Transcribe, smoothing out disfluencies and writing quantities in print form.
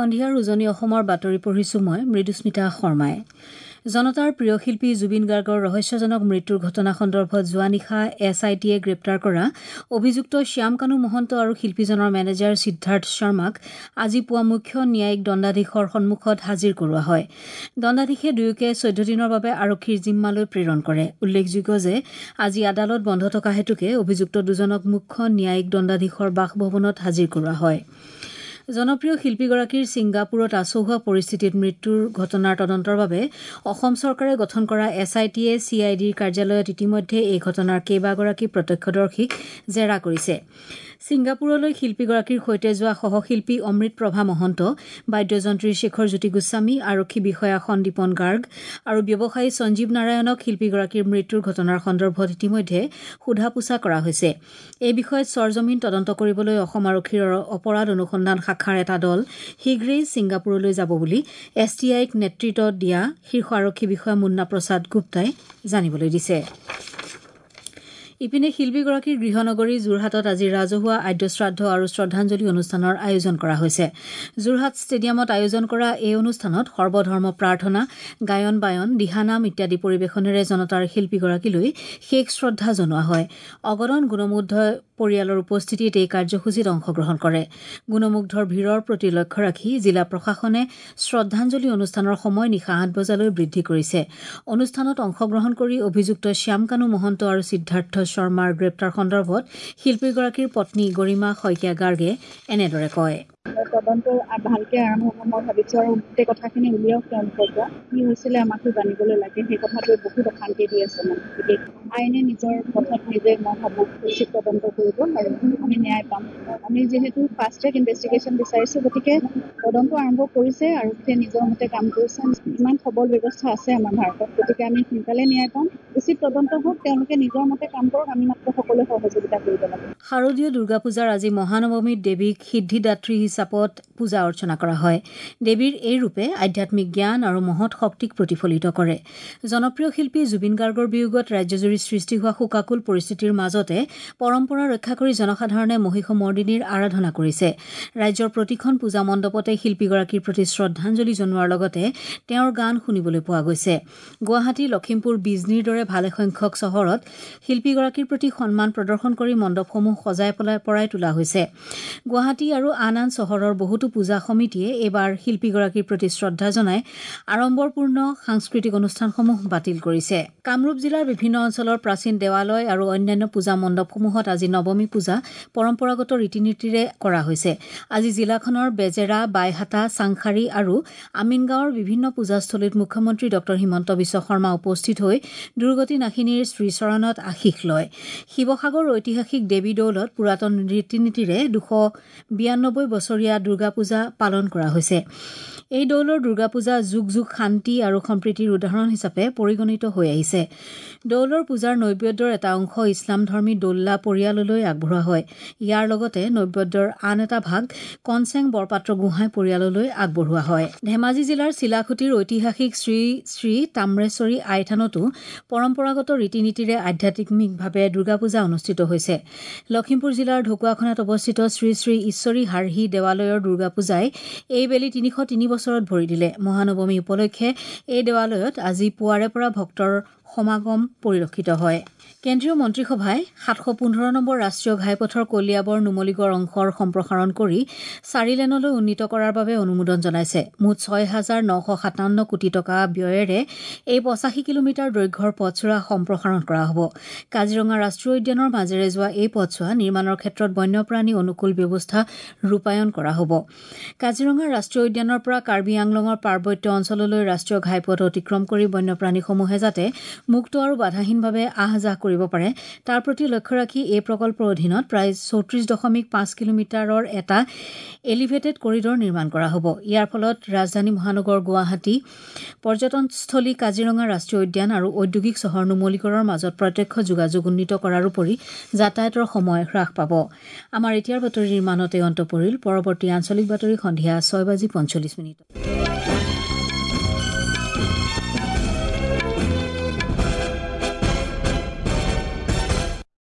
সন্ধিয়াৰ উজনি অসমৰ বাতৰি পঢ়িছো মই মৃদুস্মিতা শৰ্মাই। জনতাৰ প্ৰিয় শিল্পী জুবিন গাৰ্গৰ ৰহস্যজনক মৃত্যুৰ ঘটনা সন্দৰ্ভত যোৱা নিশা SITয়ে গ্ৰেপ্তাৰ কৰা অভিযুক্ত শ্যাম কানু মহন্ত আৰু শিল্পীজনৰ মেনেজাৰ সিদ্ধাৰ্থ শৰ্মাক আজি পুৱা মুখ্য ন্যায়িক দণ্ডাধীশৰ সন্মুখত হাজিৰ কৰোৱা হয়। দণ্ডাধীশে দুয়োকে 14 দিনৰ বাবে আৰক্ষীৰ জিম্মালৈ প্ৰেৰণ কৰে। উল্লেখযোগ্য যে আজি আদালত বন্ধ থকা হেতুকে অভিযুক্ত দুজনক মুখ্য ন্যায়িক দণ্ডাধীশৰ বাসভৱনত হাজিৰ কৰোৱা হয়। জনপ্ৰিয় শিল্পীগৰাকীৰ ছিংগাপুৰত আচহুৱা পৰিস্থিতিত মৃত্যুৰ ঘটনাৰ তদন্তৰ বাবে অসম চৰকাৰে গঠন কৰা SITয়ে CIDৰ কাৰ্যালয়ত ইতিমধ্যে এই ঘটনাৰ কেইবাগৰাকী প্ৰত্যক্ষদৰ্শীক জেৰা কৰিছে। ছিংগাপুৰলৈ শিল্পীগৰাকীৰ সৈতে যোৱা সহশিল্পী অমৃত প্ৰভা মহন্ত, বাদ্যযন্ত্ৰী শেখৰ জ্যোতি গোস্বামী, আৰক্ষী বিষয়া সন্দীপন গাৰ্গ আৰু ব্যৱসায়ী সঞ্জীৱ নাৰায়ণক শিল্পীগৰাকীৰ মৃত্যুৰ ঘটনাৰ সন্দৰ্ভত ইতিমধ্যে সোধা পোছা কৰা হৈছে। এই বিষয়ত চৰজমিন তদন্ত কৰিবলৈ অসম আৰক্ষীৰ অপৰাধ অনুসন্ধান শাখাৰ এটা দল শীঘ্ৰেই ছিংগাপুৰলৈ যাব বুলি STIক নেতৃত্ব দিয়া শীৰ্ষ আৰক্ষী বিষয়া মুন্না প্ৰসাদ গুপ্তাই জানিবলৈ দিছে। ইপিনে শিল্পীগৰাকীৰ গৃহনগৰী যোৰহাটত আজি ৰাজহুৱা আদ্যশ্ৰাদ্ধ আৰু শ্ৰদ্ধাঞ্জলি অনুষ্ঠানৰ আয়োজন কৰা হৈছে। যোৰহাট ষ্টেডিয়ামত আয়োজন কৰা এই অনুষ্ঠানত সৰ্বধৰ্ম প্ৰাৰ্থনা, গায়ন বায়ন, দিহানাম ইত্যাদি পৰিৱেশনেৰে জনতাৰ শিল্পীগৰাকীলৈ শেষ শ্ৰদ্ধা জনোৱা হয়। অগণন গুণমুগ্ধ পৰিয়ালৰ উপস্থিতিত এই কাৰ্যসূচীত অংশগ্ৰহণ কৰে। গুণমুগ্ধৰ ভিৰৰ প্ৰতি লক্ষ্য ৰাখি জিলা প্ৰশাসনে শ্ৰদ্ধাঞ্জলি অনুষ্ঠানৰ সময় নিশা 8 বজালৈ বৃদ্ধি কৰিছে। অনুষ্ঠানত অংশগ্ৰহণ কৰি অভিযুক্ত শ্যাম কানু মহন্ত আৰু সিদ্ধাৰ্থ শৰ্মাৰ গ্ৰেপ্তাৰ সন্দৰ্ভত শিল্পীগৰাকীৰ পত্নী গৰিমা শইকীয়া গাৰ্গে এনেদৰে কয়। তদন্ত ভালকে আৰম্ভ হ'ব মই ভাবিছোঁ আৰু গোটেই কথাখিনি উলিয়াওক তেওঁলোকৰ পৰা। কি হৈছিলে আমাকো জানিবলৈ লাগে, সেই কথাটোৱে বহুত অশান্তি দি আছে মানে। গতিকে আইনে নিজৰ পথত নিজে মই ভাবোঁ উচিত তদন্ত কৰিব আৰু আমি ন্যায় পাম। আমি যিহেতু ফাষ্ট ট্ৰেক ইনভেষ্টিগেশ্যন বিচাৰিছোঁ, গতিকে তদন্ত আৰম্ভ কৰিছে আৰু সেই নিজৰ মতে কাম কৰিছে। ইমান সবল ব্যৱস্থা আছে আমাৰ ভাৰতত, গতিকে আমি সোনকালে ন্যায় পাম। উচিত তদন্ত হওক, তেওঁলোকে নিজৰ মতে কাম কৰক, আমি মাত্ৰ সকলোৱে সহযোগিতা কৰিব লাগে। শাৰদীয় দুৰ্গা পূজাৰ আজি মহানৱমীত দেৱীক সিদ্ধিদাত্ৰী হিচাপত পূজা অৰ্চনা কৰা হয়। দেৱীৰ এই ৰূপে আধ্যাত্মিক জ্ঞান আৰু মহৎ শক্তিক প্ৰতিফলিত কৰে। জনপ্ৰিয় শিল্পী জুবিন গাৰ্গৰ বিয়োগত ৰাজ্যজুৰি সৃষ্টি হোৱা শোকাকুল পৰিস্থিতিৰ মাজতে পৰম্পৰা ৰক্ষা কৰি জনসাধাৰণে মহিষমৰ্দিনীৰ আৰাধনা কৰিছে। ৰাজ্যৰ প্ৰতিখন পূজা মণ্ডপতে শিল্পীগৰাকীৰ প্ৰতি শ্ৰদ্ধাঞ্জলি জনোৱাৰ লগতে তেওঁৰ গান শুনিবলৈ পোৱা গৈছে। গুৱাহাটী, লখিমপুৰ, বিজনীৰ দৰে ভালেসংখ্যক চহৰত শিল্পীগৰাকীৰ প্ৰতি সন্মান প্ৰদৰ্শন কৰি মণ্ডপসমূহ সজাই পৰাই তোলা হৈছে। গুৱাহাটী আৰু আন আন চহৰৰ বহুতো পূজা সমিতিয়ে এইবাৰ শিল্পীগৰাকীৰ প্ৰতি শ্ৰদ্ধা জনাই আড়ম্বৰপূৰ্ণ সাংস্কৃতিক অনুষ্ঠানসমূহ বাতিল কৰিছে। কামৰূপ জিলাৰ বিভিন্ন অঞ্চলৰ প্ৰাচীন দেৱালয় আৰু অন্যান্য পূজা মণ্ডপসমূহত আজি নৱমী পূজা পৰম্পৰাগত ৰীতি নীতিৰে কৰা হৈছে। আজি জিলাখনৰ বেজেৰা, বাইহাটা, চাংখাৰী আৰু আমিনগাঁৱৰ বিভিন্ন পূজাস্থলীত মুখ্যমন্ত্ৰী ডক্টৰ হিমন্ত বিশ্ব শৰ্মা উপস্থিত হৈ দুৰ্গতি নাশিনীৰ শ্ৰীচৰণত আশীষ লয়। শিৱসাগৰ ঐতিহাসিক দেৱী দৌলত পুৰাতন ৰীতি নীতিৰে 292 বছৰীয়া দুৰ্গা পূজা পালন কৰা হৈছে। এই দৌলৰ দুৰ্গা পূজা যুগ যুগ শান্তি আৰু সম্প্ৰীতিৰ উদাহৰণ হিচাপে পৰিগণিত হৈ আহিছে। দৌলৰ পূজাৰ নৈবেদ্যৰ এটা অংশ ইছলামধৰ্মী দোল্লা পৰিয়াললৈ আগবঢ়োৱা হয়। ইয়াৰ লগতে নৈবেদ্যৰ আন এটা ভাগ কনচেং বৰপাত্ৰ গোহাঁই পৰিয়াললৈ আগবঢ়োৱা হয়। ধেমাজি জিলাৰ চিলাখুটিৰ ঐতিহাসিক শ্ৰী শ্ৰী তাম্ৰেশ্বৰী আই থানতো পৰম্পৰাগত ৰীতি নীতিৰে আধ্যাত্মিকভাৱে দুৰ্গা পূজা অনুষ্ঠিত হৈছে। লখিমপুৰ জিলাৰ ঢকুৱাখানাত অৱস্থিত শ্ৰী শ্ৰী ঈশ্বৰী হাৰহি দেৱালয়ৰ দুৰ্গা পূজাই এইবেলি 303 বছৰত ভৰি দিলে। মহানৱমী উপলক্ষে এই দেৱালয়ত আজি পুৱাৰে পৰা ভক্তৰ সমাগম পৰিলক্ষিত হয়। কেন্দ্ৰীয় মন্ত্ৰীসভাই 715 নম্বৰ ৰাষ্ট্ৰীয় ঘাইপথৰ কলিয়াবৰ নুমলীগড় অংশৰ সম্প্ৰসাৰণ কৰি 4 লেনলৈ উন্নীত কৰাৰ বাবে অনুমোদন জনাইছে। মুঠ 6,957 কোটি টকা ব্যয়েৰে এই 85 কিলোমিটাৰ দৈৰ্ঘ্যৰ পথছোৱা সম্প্ৰসাৰণ কৰা হ'ব। কাজিৰঙা ৰাষ্ট্ৰীয় উদ্যানৰ মাজেৰে যোৱা এই পথছোৱা নিৰ্মাণৰ ক্ষেত্ৰত বন্যপ্ৰাণী অনুকূল ব্যৱস্থা ৰূপায়ণ কৰা হ'ব। কাজিৰঙা ৰাষ্ট্ৰীয় উদ্যানৰ পৰা কাৰ্বি আংলঙৰ পাৰ্বত্য অঞ্চললৈ ৰাষ্ট্ৰীয় ঘাইপথ অতিক্ৰম কৰি বন্যপ্ৰাণীসমূহে যাতে মুক্ত আৰু বাধাহীনভাৱে আহ-যাহ কৰিব পাৰে তাৰ প্ৰতি লক্ষ্য ৰাখি এই প্ৰকল্পৰ অধীনত প্ৰায় 34.5 কিলোমিটাৰৰ এটা এলিভেটেড কৰিডৰ নিৰ্মাণ কৰা হ'ব। ইয়াৰ ফলত ৰাজধানী মহানগৰ গুৱাহাটী, পৰ্যটনস্থলী কাজিৰঙা ৰাষ্ট্ৰীয় উদ্যান আৰু ঔদ্যোগিক চহৰ নুমলীগড়ৰ মাজত প্ৰত্যক্ষ যোগাযোগ উন্নীত কৰাৰ উপৰি যাতায়াতৰ সময় হ্ৰাস পাব। আমাৰ এতিয়াৰ বাতৰিৰ ইমানতে অন্ত পৰিল। পৰৱৰ্তী আঞ্চলিক বাতৰি সন্ধিয়া 6:45